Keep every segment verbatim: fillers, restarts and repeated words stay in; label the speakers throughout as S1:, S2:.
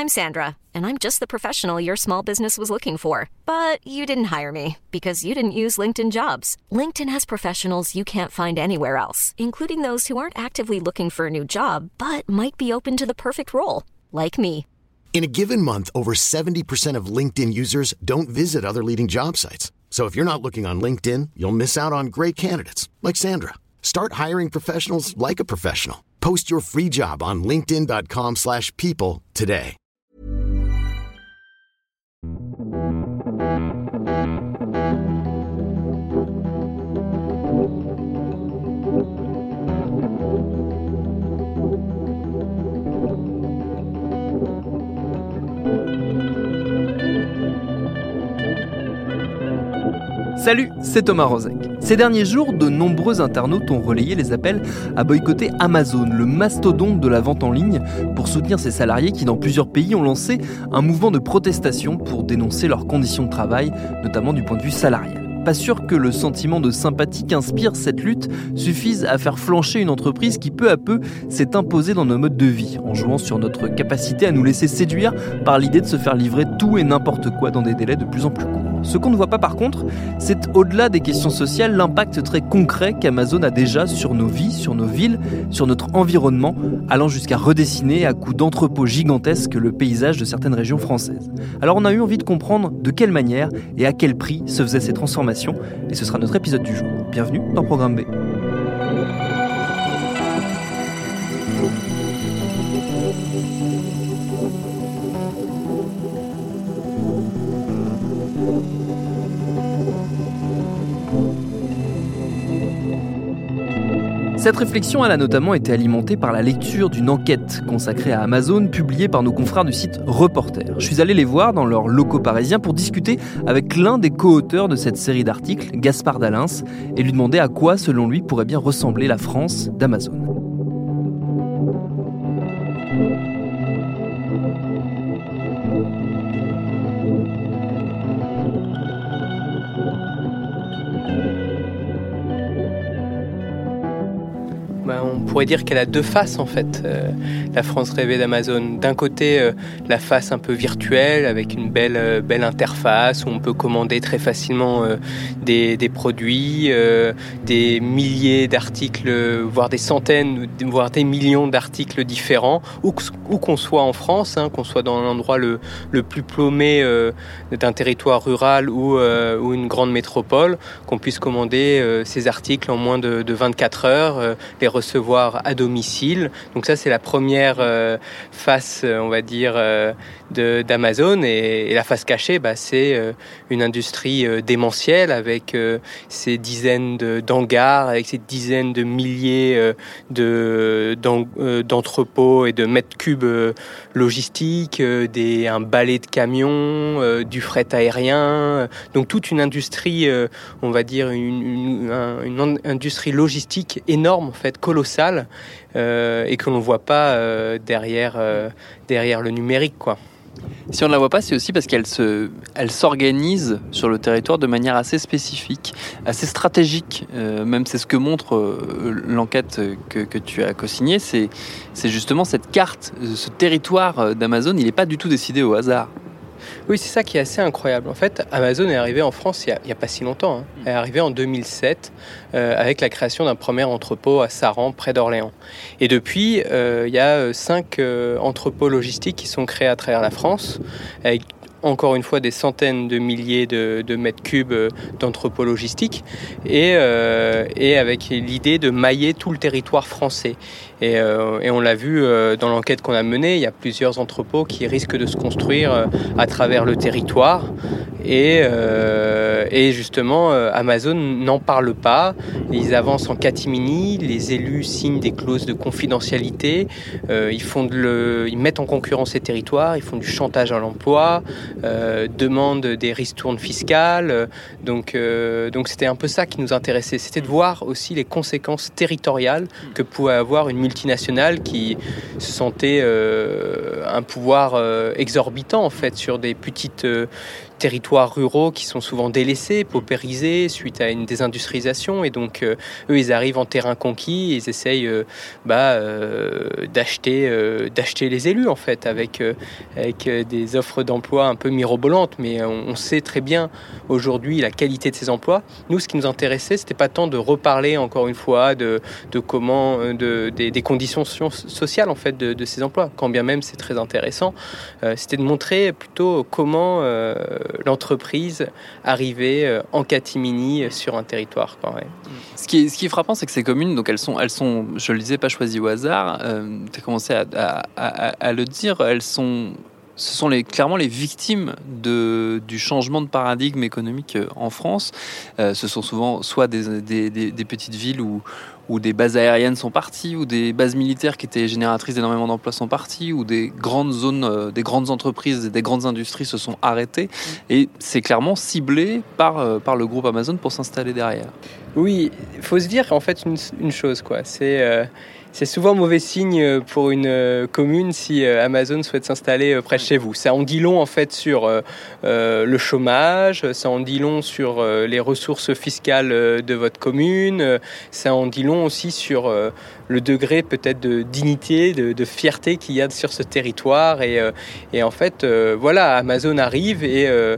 S1: I'm Sandra, and I'm just the professional your small business was looking for. But you didn't hire me because you didn't use LinkedIn Jobs. LinkedIn has professionals you can't find anywhere else, including those who aren't actively looking for a new job, but might be open to the perfect role, like me.
S2: In a given month, over seventy percent of LinkedIn users don't visit other leading job sites. So if you're not looking on LinkedIn, you'll miss out on great candidates like Sandra. Start hiring professionals like a professional. Post your free job on linkedin.com slash people today.
S3: Salut, c'est Thomas Rozek. Ces derniers jours, de nombreux internautes ont relayé les appels à boycotter Amazon, le mastodonte de la vente en ligne, pour soutenir ses salariés qui, dans plusieurs pays, ont lancé un mouvement de protestation pour dénoncer leurs conditions de travail, notamment du point de vue salarial. Pas sûr que le sentiment de sympathie qu'inspire cette lutte suffise à faire flancher une entreprise qui peu à peu s'est imposée dans nos modes de vie, en jouant sur notre capacité à nous laisser séduire par l'idée de se faire livrer tout et n'importe quoi dans des délais de plus en plus courts. Ce qu'on ne voit pas par contre, c'est au-delà des questions sociales, l'impact très concret qu'Amazon a déjà sur nos vies, sur nos villes, sur notre environnement, allant jusqu'à redessiner à coups d'entrepôts gigantesques le paysage de certaines régions françaises. Alors on a eu envie de comprendre de quelle manière et à quel prix se faisaient ces transformations, et ce sera notre épisode du jour. Bienvenue dans Programme B. Cette réflexion, elle a notamment été alimentée par la lecture d'une enquête consacrée à Amazon, publiée par nos confrères du site Reporter. Je suis allé les voir dans leurs locaux parisiens pour discuter avec l'un des co-auteurs de cette série d'articles, Gaspard Dalens, et lui demander à quoi, selon lui, pourrait bien ressembler la France d'Amazon.
S4: On pourrait dire qu'elle a deux faces en fait, euh, la France rêvée d'Amazon. D'un côté, euh, la face un peu virtuelle avec une belle, euh, belle interface où on peut commander très facilement euh, des, des produits, euh, des milliers d'articles, voire des centaines, voire des millions d'articles différents, où, où qu'on soit en France, hein, qu'on soit dans l'endroit le, le plus paumé euh, d'un territoire rural ou, euh, ou une grande métropole, qu'on puisse commander euh, ces articles en moins de, de vingt-quatre heures, euh, les recevoir à domicile. Donc ça, c'est la première euh, face, on va dire, euh, de, d'Amazon. Et, et la face cachée, bah, c'est euh, une industrie euh, démentielle avec euh, ces dizaines de, d'hangars, avec ces dizaines de milliers euh, de, d'en, euh, d'entrepôts et de mètres cubes euh, logistiques, euh, des, un balai de camions, euh, du fret aérien. Donc toute une industrie, euh, on va dire, une, une, un, une industrie logistique énorme, en fait, colossale, euh, et que l'on ne voit pas euh, derrière, euh, derrière le numérique, quoi.
S5: Si on ne la voit pas, c'est aussi parce qu'elle se, elle s'organise sur le territoire de manière assez spécifique, assez stratégique. Euh, même c'est ce que montre euh, l'enquête que, que tu as co-signée. C'est, c'est justement cette carte, ce territoire d'Amazon, il n'est pas du tout décidé au hasard.
S4: Oui, c'est ça qui est assez incroyable. En fait, Amazon est arrivé en France il n'y a, a pas si longtemps. Hein. Elle est arrivée en deux mille sept euh, avec la création d'un premier entrepôt à Saran, près d'Orléans. Et depuis, euh, il y a cinq euh, entrepôts logistiques qui sont créés à travers la France, avec encore une fois des centaines de milliers de, de mètres cubes d'entrepôts logistiques, et, euh, et avec l'idée de mailler tout le territoire français. Et, euh, et on l'a vu euh, dans l'enquête qu'on a menée, il y a plusieurs entrepôts qui risquent de se construire euh, à travers le territoire. Et, euh, et justement, euh, Amazon n'en parle pas. Ils avancent en catimini, les élus signent des clauses de confidentialité, euh, ils, font de le, ils mettent en concurrence ces territoires, ils font du chantage à l'emploi, euh, demandent des ristournes fiscales. Donc, euh, donc c'était un peu ça qui nous intéressait, c'était de voir aussi les conséquences territoriales que pouvait avoir une multinationale qui se sentait euh, un pouvoir euh, exorbitant en fait sur des petites euh, territoires ruraux qui sont souvent délaissés, paupérisés suite à une désindustrialisation, et donc euh, eux ils arrivent en terrain conquis et ils essayent euh, bah, euh, d'acheter, euh, d'acheter les élus en fait avec, euh, avec euh, des offres d'emploi un peu mirobolantes, mais on, on sait très bien aujourd'hui la qualité de ces emplois. Nous, ce qui nous intéressait, c'était pas tant de reparler encore une fois de, de comment, de, des, des conditions sociales en fait de, de ces emplois, quand bien même c'est très intéressant. Euh, c'était de montrer plutôt comment euh, l'entreprise arrivait euh, en catimini sur un territoire, quoi, ouais.
S5: Ce qui est, ce qui est frappant, c'est que ces communes, donc elles sont, elles sont, je le disais, pas choisies au hasard. Euh, tu as commencé à, à, à, à le dire. Elles sont, ce sont les, clairement les victimes de, du changement de paradigme économique en France. Euh, ce sont souvent soit des, des, des, des petites villes où où des bases aériennes sont parties, ou des bases militaires qui étaient génératrices d'énormément d'emplois sont parties, ou des grandes zones, euh, des grandes entreprises et des grandes industries se sont arrêtées. Et c'est clairement ciblé par, euh, par le groupe Amazon pour s'installer derrière.
S4: Oui, il faut se dire en fait une, une chose, quoi. C'est, euh, c'est souvent mauvais signe pour une euh, commune si euh, Amazon souhaite s'installer euh, près de chez vous. Ça en dit long en fait sur euh, euh, le chômage, ça en dit long sur euh, les ressources fiscales euh, de votre commune, euh, ça en dit long aussi sur euh, le degré peut-être de dignité, de, de fierté qu'il y a sur ce territoire. Et, euh, et en fait, euh, voilà, Amazon arrive et, euh,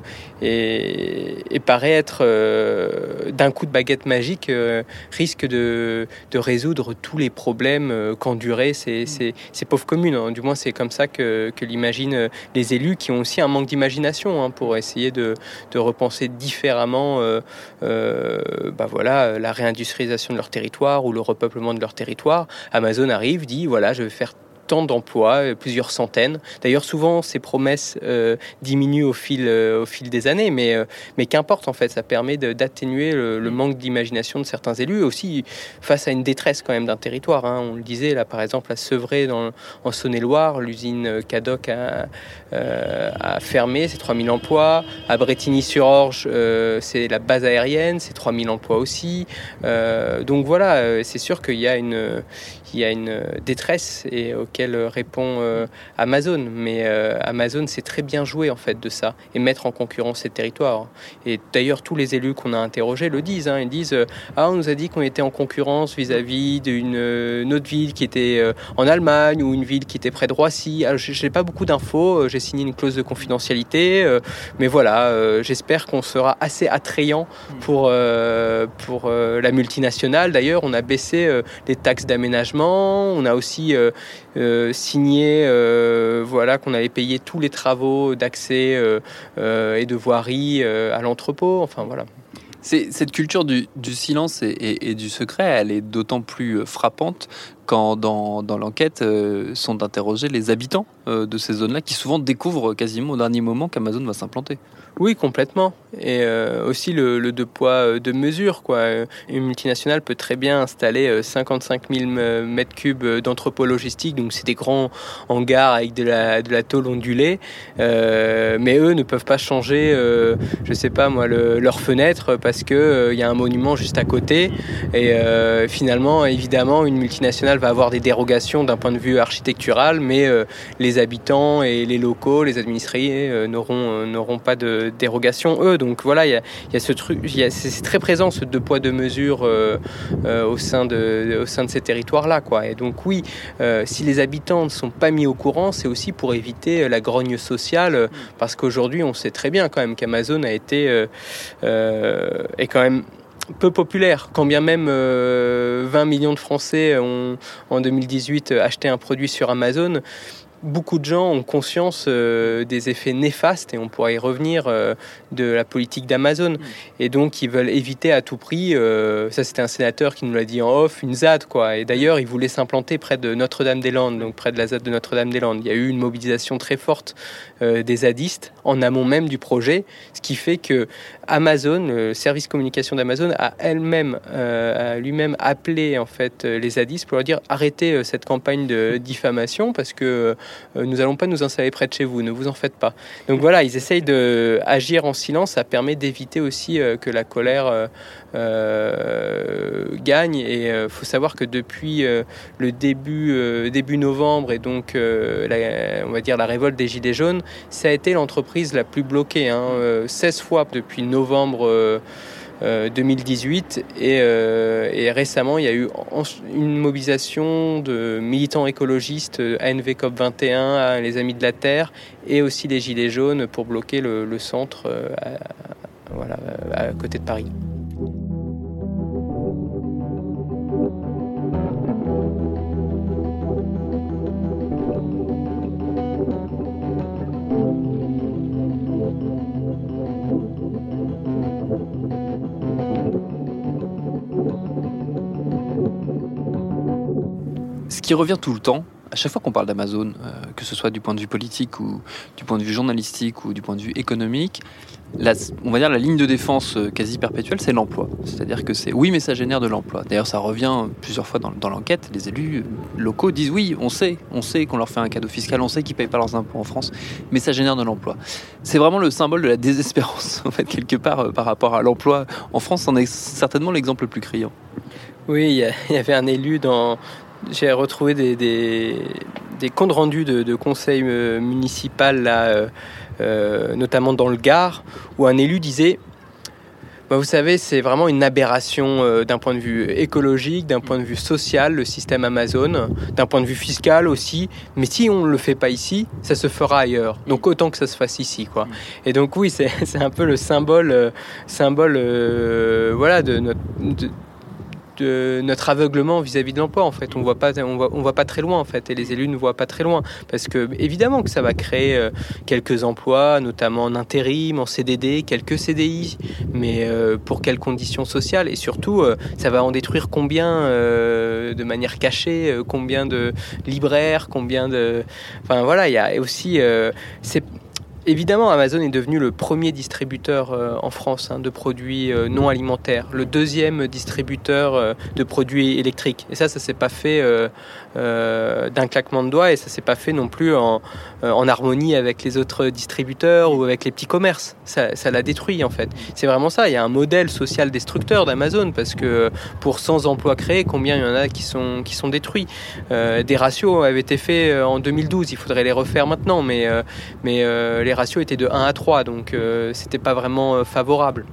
S4: et, et paraît être euh, d'un coup de baguette magique, euh, risque de, de résoudre tous les problèmes euh, qu'enduraient ces, ces, ces pauvres communes, hein. Du moins, c'est comme ça que, que l'imaginent les élus, qui ont aussi un manque d'imagination, hein, pour essayer de, de repenser différemment euh, euh, bah voilà, la réindustrialisation de leur territoire ou le repeuplement de leur territoire. Amazon arrive, dit voilà, je vais faire tant d'emplois, plusieurs centaines. D'ailleurs, souvent, ces promesses euh, diminuent au fil, euh, au fil des années, mais, euh, mais qu'importe, en fait, ça permet de, d'atténuer le, le manque d'imagination de certains élus, aussi face à une détresse quand même d'un territoire, hein. On le disait, là, par exemple, à Sevré, dans, en Saône-et-Loire, l'usine Cadoc a, euh, a fermé, c'est trois mille emplois. À Brétigny-sur-Orge, euh, c'est la base aérienne, c'est trois mille emplois aussi. Euh, donc voilà, c'est sûr qu'il y a une... Il y a une détresse et auquel répond euh, Amazon. Mais euh, Amazon sait très bien jouer en fait de ça et mettre en concurrence ces territoires. Et d'ailleurs, tous les élus qu'on a interrogés le disent. Hein, ils disent euh, ah, on nous a dit qu'on était en concurrence vis-à-vis d'une euh, autre ville qui était euh, en Allemagne ou une ville qui était près de Roissy. Alors, j'ai pas beaucoup d'infos. J'ai signé une clause de confidentialité. Euh, mais voilà, euh, j'espère qu'on sera assez attrayant pour euh, pour euh, la multinationale. D'ailleurs, on a baissé euh, les taxes d'aménagement. On a aussi euh, euh, signé euh, voilà, qu'on allait payer tous les travaux d'accès euh, euh, et de voirie euh, à l'entrepôt. Enfin, voilà.
S5: C'est, cette culture du, du silence et, et, et du secret, elle est d'autant plus frappante quand dans, dans l'enquête euh, sont interrogés les habitants euh, de ces zones-là, qui souvent découvrent quasiment au dernier moment qu'Amazon va s'implanter.
S4: Oui, complètement. Et euh, aussi le, le deux poids, deux mesures, quoi. Une multinationale peut très bien installer cinquante-cinq mille mètres cubes d'entrepôt logistique, donc c'est des grands hangars avec de la, de la tôle ondulée, euh, mais eux ne peuvent pas changer, euh, je sais pas moi, le, leur fenêtre parce qu'il euh, y a un monument juste à côté. Et euh, finalement, évidemment, une multinationale va avoir des dérogations d'un point de vue architectural, mais euh, les habitants et les locaux, les administrés euh, n'auront, euh, n'auront pas de dérogation, eux. Donc voilà, il y a, y a ce truc, y a, c'est très présent ce deux poids deux mesures euh, euh, au sein de, au sein de ces territoires-là, quoi. Et donc oui, euh, si les habitants ne sont pas mis au courant, c'est aussi pour éviter la grogne sociale, euh, parce qu'aujourd'hui, on sait très bien quand même qu'Amazon a été euh, euh, est quand même peu populaire, quand bien même euh, vingt millions de Français ont en deux mille dix-huit acheté un produit sur Amazon. Beaucoup de gens ont conscience euh, des effets néfastes, et on pourra y revenir, euh, de la politique d'Amazon. Et donc, ils veulent éviter à tout prix, euh, ça c'était un sénateur qui nous l'a dit en off, une Z A D, quoi. Et d'ailleurs, ils voulaient s'implanter près de Notre-Dame-des-Landes, donc près de la Z A D de Notre-Dame-des-Landes. Il y a eu une mobilisation très forte euh, des zadistes en amont même du projet, ce qui fait que Amazon, le service communication d'Amazon, a elle-même, euh, a lui-même appelé en fait les zadistes pour leur dire arrêtez euh, cette campagne de diffamation, parce que euh, nous allons pas nous installer près de chez vous, ne vous en faites pas. Donc voilà, ils essayent d'agir en silence, ça permet d'éviter aussi euh, que la colère euh, euh, gagne. Et il euh, faut savoir que depuis euh, le début, euh, début novembre, et donc euh, la, on va dire la révolte des Gilets jaunes, ça a été l'entreprise la plus bloquée, hein, euh, seize fois depuis novembre euh, euh, deux mille dix-huit, et, euh, et récemment il y a eu une mobilisation de militants écologistes, A N V COP vingt et un, les Amis de la Terre, et aussi les Gilets jaunes pour bloquer le, le centre euh, à, voilà, à côté de Paris.
S5: Ce qui revient tout le temps, à chaque fois qu'on parle d'Amazon, euh, que ce soit du point de vue politique ou du point de vue journalistique ou du point de vue économique, la, on va dire la ligne de défense quasi perpétuelle, c'est l'emploi. C'est-à-dire que c'est oui, mais ça génère de l'emploi. D'ailleurs, ça revient plusieurs fois dans, dans l'enquête. Les élus locaux disent oui, on sait, on sait qu'on leur fait un cadeau fiscal, on sait qu'ils ne payent pas leurs impôts en France, mais ça génère de l'emploi. C'est vraiment le symbole de la désespérance, en fait, quelque part, euh, par rapport à l'emploi. En France, c'en est certainement l'exemple le plus criant.
S4: Oui, il y, y avait un élu dans... J'ai retrouvé des, des, des comptes rendus de, de conseil euh, municipal, là, euh, euh, notamment dans le Gard, où un élu disait bah, « Vous savez, c'est vraiment une aberration euh, d'un point de vue écologique, d'un point de vue social, le système Amazon, d'un point de vue fiscal aussi. Mais si on ne le fait pas ici, ça se fera ailleurs. Donc autant que ça se fasse ici. » quoi. Et donc oui, c'est, c'est un peu le symbole, euh, symbole euh, voilà, de notre... De, de notre aveuglement vis-à-vis de l'emploi. En fait, on voit pas, on voit, on voit pas très loin, en fait, et les élus ne voient pas très loin, parce que évidemment que ça va créer euh, quelques emplois, notamment en intérim, en C D D, quelques C D I, mais euh, pour quelles conditions sociales, et surtout euh, ça va en détruire combien euh, de manière cachée, euh, combien de libraires, combien de, enfin voilà, il y a aussi euh, c'est évidemment, Amazon est devenu le premier distributeur euh, en France hein, de produits euh, non alimentaires, le deuxième distributeur euh, de produits électriques. Et ça, ça s'est pas fait euh, euh, d'un claquement de doigts, et ça s'est pas fait non plus en, euh, en harmonie avec les autres distributeurs ou avec les petits commerces. Ça, ça l'a détruit en fait. C'est vraiment ça. Il y a un modèle social destructeur d'Amazon, parce que pour cent emplois créés, combien il y en a qui sont qui sont détruits. Euh, des ratios avaient été faits en deux mille douze. Il faudrait les refaire maintenant, mais euh, mais euh, les ratios étaient de un à trois, donc euh, c'était pas vraiment euh, favorable.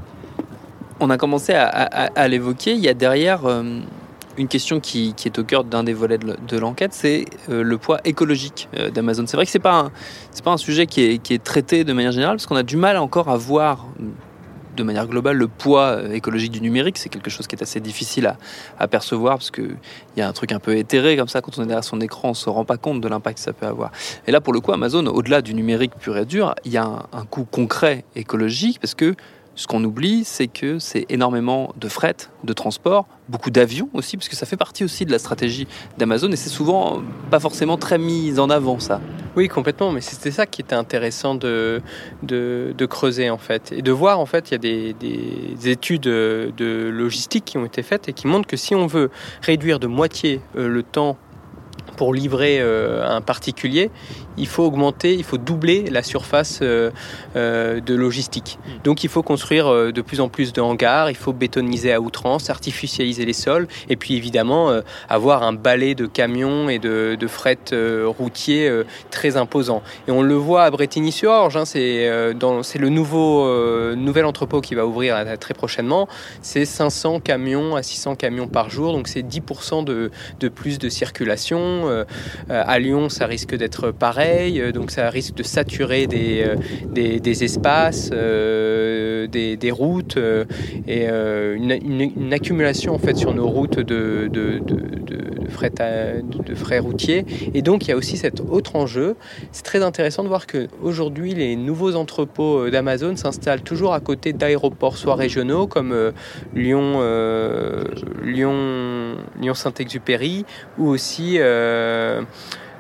S5: On a commencé à, à, à l'évoquer. Il y a derrière euh, une question qui, qui est au cœur d'un des volets de, de l'enquête, c'est euh, le poids écologique euh, d'Amazon. C'est vrai que c'est pas un, c'est pas un sujet qui est, qui est traité de manière générale, parce qu'on a du mal encore à voir de manière globale le poids écologique du numérique. C'est quelque chose qui est assez difficile à, à percevoir, parce qu'il y a un truc un peu éthéré comme ça, quand on est derrière son écran, on ne se rend pas compte de l'impact que ça peut avoir. Et là, pour le coup, Amazon, au-delà du numérique pur et dur, il y a un, un coût concret écologique, parce que ce qu'on oublie, c'est que c'est énormément de fret, de transport, beaucoup d'avions aussi, parce que ça fait partie aussi de la stratégie d'Amazon, et c'est souvent pas forcément très mis en avant, ça.
S4: Oui, complètement, mais c'était ça qui était intéressant de, de, de creuser, en fait. Et de voir, en fait, il y a des, des études de logistique qui ont été faites et qui montrent que si on veut réduire de moitié le temps pour livrer euh, un particulier, il faut augmenter, il faut doubler la surface euh, euh, de logistique. Donc il faut construire euh, de plus en plus de hangars, il faut bétoniser à outrance, artificialiser les sols, et puis évidemment euh, avoir un balai de camions et de, de fret euh, routier euh, très imposant. Et on le voit à Brétigny-sur-Orge, hein, c'est, euh, dans, c'est le nouveau, euh, nouvel entrepôt qui va ouvrir euh, très prochainement. C'est cinq cents camions à six cents camions par jour, donc c'est dix pour cent de, de plus de circulation. Euh, à Lyon, ça risque d'être pareil, euh, donc ça risque de saturer des, euh, des, des espaces, euh, des, des routes, euh, et euh, une, une, une accumulation en fait sur nos routes de, de, de, de, de, fret, à, de, de frais routiers. Et donc il y a aussi cet autre enjeu. C'est très intéressant de voir qu'aujourd'hui, les nouveaux entrepôts d'Amazon s'installent toujours à côté d'aéroports, soit régionaux, comme euh, Lyon, euh, Lyon, Lyon Saint-Exupéry, ou aussi euh,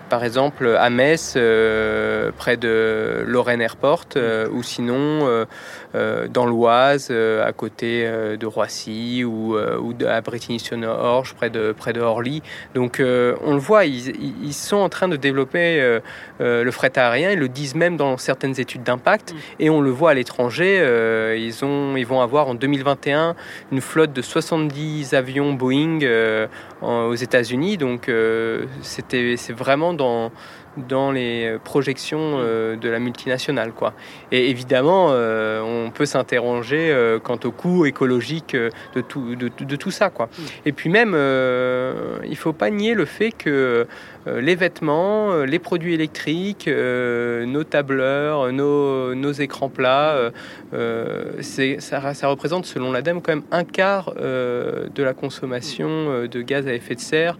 S4: par exemple à Metz, euh, près de Lorraine Airport, euh, ou sinon euh, euh, dans l'Oise, euh, à côté euh, de Roissy, ou, euh, ou de, à Brétigny-sur-Orge, près de, près de Orly. Donc euh, on le voit, ils, ils sont en train de développer euh, euh, le fret aérien, ils le disent même dans certaines études d'impact, mmh. et on le voit à l'étranger, euh, ils, ont, ils vont avoir en deux mille vingt et un une flotte de soixante-dix avions Boeing euh, en, aux États-Unis, donc euh, c'était, c'est vraiment dans, dans les projections euh, de la multinationale, quoi. Et évidemment, euh, on peut s'interroger euh, quant au coût écologique de tout, de, de tout ça, quoi. Et puis même, euh, il ne faut pas nier le fait que euh, les vêtements, euh, les produits électriques, euh, nos tableurs, nos, nos écrans plats, euh, c'est, ça, ça représente, selon l'ADEME, quand même un quart euh, de la consommation euh, de gaz à effet de serre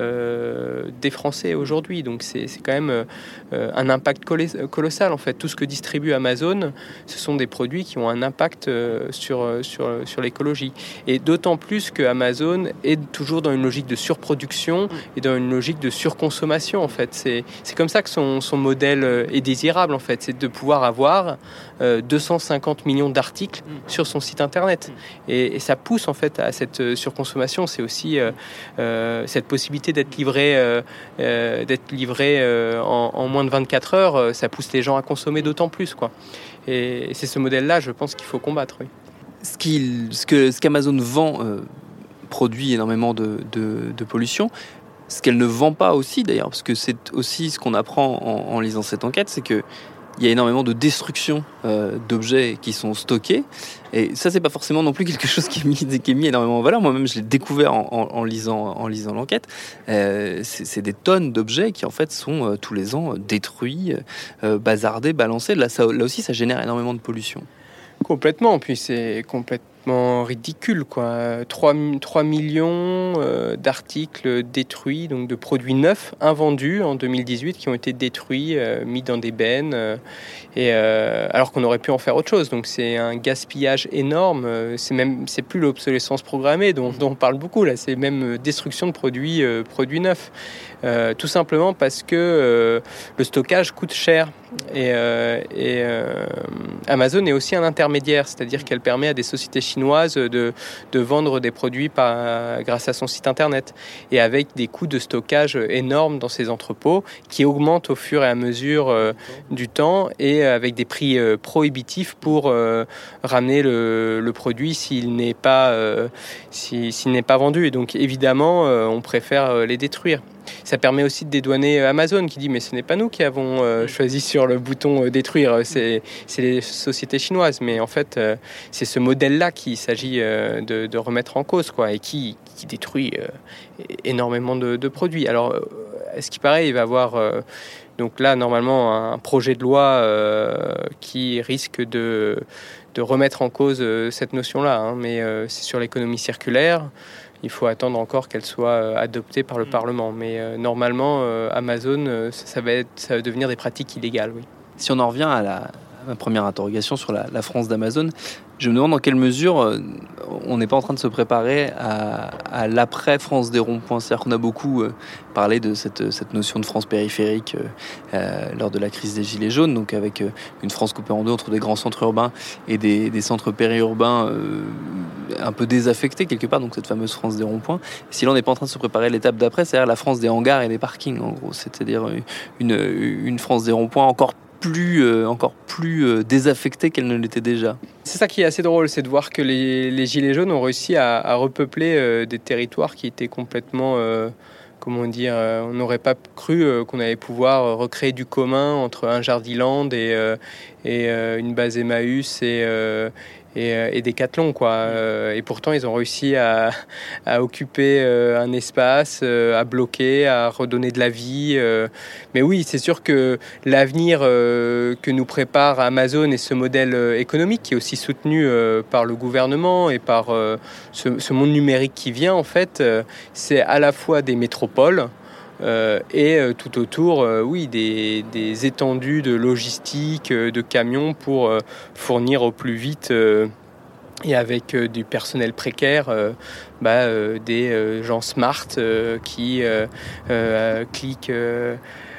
S4: euh, des Français aujourd'hui. Donc c'est, c'est quand même euh, un impact colossal, en fait. Tout ce que distribue Amazon, ce sont des produits qui ont un impact euh, sur, sur, sur l'écologie. Et d'autant plus que Amazon est toujours dans une logique de surproduction et dans une logique de surconsommation, en fait. C'est, c'est comme ça que son, son modèle est désirable, en fait. C'est de pouvoir avoir euh, deux cent cinquante millions d'articles sur son site internet. Et, et ça pousse, en fait, à cette surconsommation. C'est aussi euh, euh, cette possibilité d'être livré, euh, euh, d'être livré euh, en, en moins de vingt-quatre heures, euh, ça pousse les gens à consommer d'autant plus, quoi. Et, et c'est ce modèle-là, je pense, qu'il faut combattre, oui.
S3: Ce, qu'il, ce, que, ce qu'Amazon vend euh, produit énormément de, de, de pollution. Ce qu'elle ne vend pas aussi, d'ailleurs, parce que c'est aussi ce qu'on apprend en, en lisant cette enquête, c'est que il y a énormément de destruction euh, d'objets qui sont stockés. Et ça, c'est pas forcément non plus quelque chose qui est mis, qui est mis énormément en valeur. Moi-même, je l'ai découvert en, en, en, lisant, en lisant l'enquête. Euh, c'est, c'est des tonnes d'objets qui, en fait, sont euh, tous les ans euh, détruits, euh, bazardés, balancés. Là, ça, là aussi, ça génère énormément de pollution.
S4: Complètement. Puis c'est complètement ridicule, quoi. trois millions euh, d'articles détruits, donc de produits neufs, invendus en deux mille dix-huit, qui ont été détruits, euh, mis dans des bennes, euh, et, euh, alors qu'on aurait pu en faire autre chose. Donc c'est un gaspillage énorme. Euh, c'est même, c'est plus l'obsolescence programmée dont, dont on parle beaucoup, là. C'est même destruction de produits, euh, produits neufs. Euh, tout simplement parce que euh, le stockage coûte cher. Et, euh, et euh, Amazon est aussi un intermédiaire, c'est-à-dire qu'elle permet à des sociétés chinoises de, de vendre des produits par, grâce à son site internet, et avec des coûts de stockage énormes dans ces entrepôts qui augmentent au fur et à mesure euh, du temps, et avec des prix euh, prohibitifs pour euh, ramener le, le produit s'il n'est pas, euh, s'il, s'il n'est pas vendu. Et donc évidemment, euh, on préfère les détruire. Ça permet aussi de dédouaner Amazon, qui dit mais ce n'est pas nous qui avons euh, choisi sur le bouton euh, détruire, c'est, c'est les sociétés chinoises. Mais en fait, euh, c'est ce modèle-là qu'il s'agit euh, de, de remettre en cause, quoi, et qui, qui détruit euh, énormément de, de produits. Alors, euh, à ce qui paraît, il va y avoir euh, donc là normalement un projet de loi euh, qui risque de, de remettre en cause euh, cette notion-là, hein, mais euh, c'est sur l'économie circulaire. Il faut attendre encore qu'elle soit adoptée par le mmh. Parlement. Mais euh, normalement, euh, Amazon, euh, ça, ça, va être, ça va devenir des pratiques illégales, oui.
S3: Si on en revient à, la, à ma première interrogation sur la, la France d'Amazon, je me demande dans quelle mesure euh, on n'est pas en train de se préparer à, à l'après France des ronds-points. C'est-à-dire qu'on a beaucoup euh, parlé de cette, cette notion de France périphérique euh, euh, lors de la crise des Gilets jaunes, donc avec euh, une France coupée en deux entre des grands centres urbains et des, des centres périurbains euh, un peu désaffectés quelque part, donc cette fameuse France des ronds-points. Si là on n'est pas en train de se préparer à l'étape d'après, c'est-à-dire la France des hangars et des parkings, en gros. C'est-à-dire une, une France des ronds-points encore plus, euh, encore plus euh, désaffectée qu'elle ne l'était déjà.
S4: C'est ça qui est assez drôle, c'est de voir que les, les Gilets jaunes ont réussi à, à repeupler euh, des territoires qui étaient complètement, euh, comment dire, euh, on n'aurait pas cru euh, qu'on allait pouvoir recréer du commun entre un Jardiland et, euh, et euh, une base Emmaüs et, euh, et, et Decathlon, quoi. Euh, et pourtant, ils ont réussi à, à occuper euh, un espace, euh, à bloquer, à redonner de la vie. Euh. Mais oui, c'est sûr que l'avenir euh, que nous prépare Amazon et ce modèle euh, économique qui est aussi soutenu euh, par le gouvernement et par euh, ce, ce monde numérique qui vient, en fait, euh, c'est à la fois des métropoles, Euh, et euh, tout autour, euh, oui, des, des étendues de logistique, euh, de camions pour euh, fournir au plus vite euh, et avec euh, du personnel précaire, euh, bah, euh, des euh, gens smart euh, qui euh, euh, cliquent euh,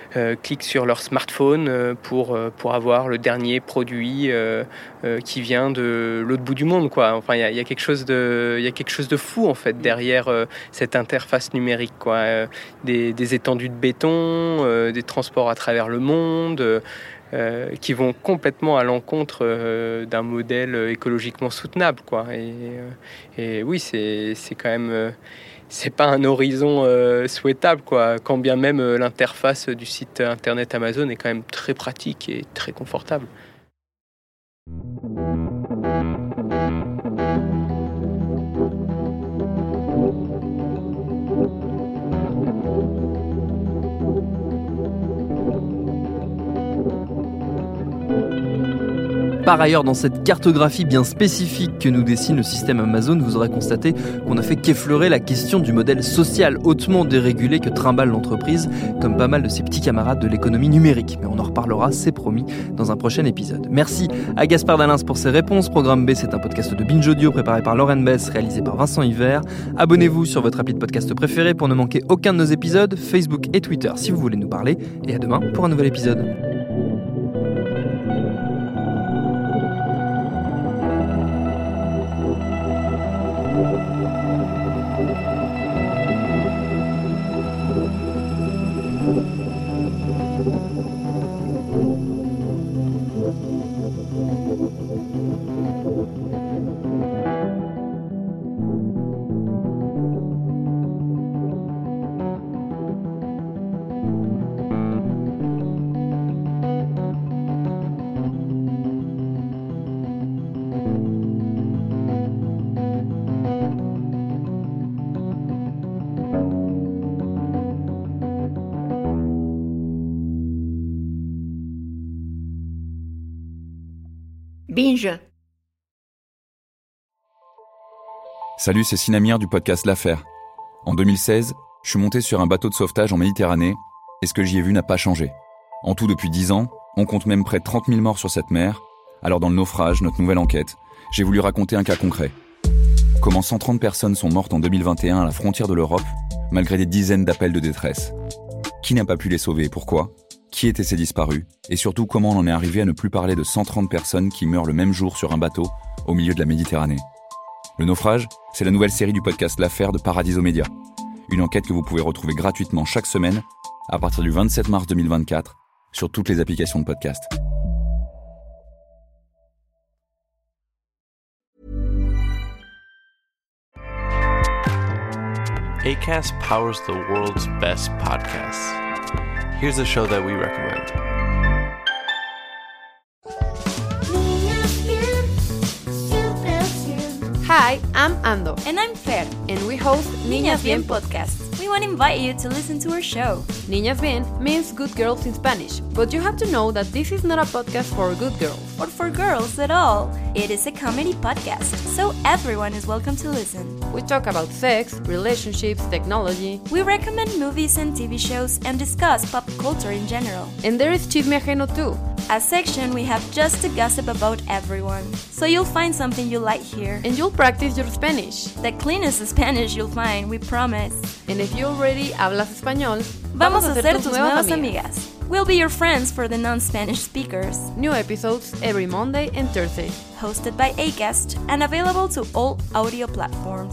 S4: euh, cliquent sur leur smartphone euh, pour, euh, pour avoir le dernier produit euh, euh, qui vient de l'autre bout du monde, quoi. Enfin, il y a, y a quelque chose de, il y a quelque chose de fou en fait derrière euh, cette interface numérique, quoi. Euh, des, des étendues de béton, euh, des transports à travers le monde. Euh, Euh, qui vont complètement à l'encontre euh, d'un modèle écologiquement soutenable, quoi. Et, euh, et oui, c'est, c'est quand même... Euh, c'est pas un horizon euh, souhaitable, quoi. Quand bien même euh, l'interface du site internet Amazon est quand même très pratique et très confortable.
S3: Par ailleurs, dans cette cartographie bien spécifique que nous dessine le système Amazon, vous aurez constaté qu'on n'a fait qu'effleurer la question du modèle social hautement dérégulé que trimballe l'entreprise, comme pas mal de ses petits camarades de l'économie numérique. Mais on en reparlera, c'est promis, dans un prochain épisode. Merci à Gaspard Dalins pour ses réponses. Programme B, c'est un podcast de Binge Audio préparé par Lauren Bess, réalisé par Vincent Hiver. Abonnez-vous sur votre appli de podcast préféré pour ne manquer aucun de nos épisodes, Facebook et Twitter si vous voulez nous parler. Et à demain pour un nouvel épisode.
S6: Binge.
S7: Salut, c'est Sinamir du podcast L'Affaire. En deux mille seize, je suis monté sur un bateau de sauvetage en Méditerranée et ce que j'y ai vu n'a pas changé. En tout, depuis dix ans, on compte même près de trente mille morts sur cette mer. Alors dans le naufrage, notre nouvelle enquête, j'ai voulu raconter un cas concret. Comment cent trente personnes sont mortes en deux mille vingt et un à la frontière de l'Europe, malgré des dizaines d'appels de détresse. Qui n'a pas pu les sauver et pourquoi ? Qui étaient ces disparus ? Et surtout, comment on en est arrivé à ne plus parler de cent trente personnes qui meurent le même jour sur un bateau au milieu de la Méditerranée ? Le naufrage, c'est la nouvelle série du podcast L'Affaire de Paradiso Media. Une enquête que vous pouvez retrouver gratuitement chaque semaine à partir du vingt-sept mars deux mille vingt-quatre sur toutes les applications de podcast.
S8: Acast powers the world's best podcasts. Here's a show that we recommend.
S6: Hi, I'm Ando.
S9: And I'm Fer.
S6: And we host Niñas Bien podcast.
S9: We want to invite you to listen to our show.
S6: Niñas Bien means good girls in Spanish, but you have to know that this is not a podcast for good girls.
S9: Or for girls at all. It is a comedy podcast, so everyone is welcome to listen.
S6: We talk about sex, relationships, technology.
S9: We recommend movies and T V shows and discuss pop culture in general.
S6: And there is Chisme Ajeno too.
S9: A section we have just to gossip about everyone. So you'll find something you like here.
S6: And you'll practice your Spanish.
S9: The cleanest Spanish you'll find, we promise.
S6: And if you already hablas español,
S9: vamos a ser tus nuevas amigas. We'll be your friends for the non-Spanish speakers.
S6: New episodes every Monday and Thursday.
S9: Hosted by Acast and available to all audio platforms.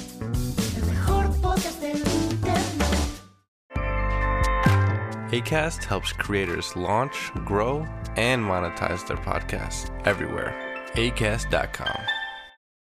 S8: Acast helps creators launch, grow, and monetize their podcasts everywhere. acast dot com.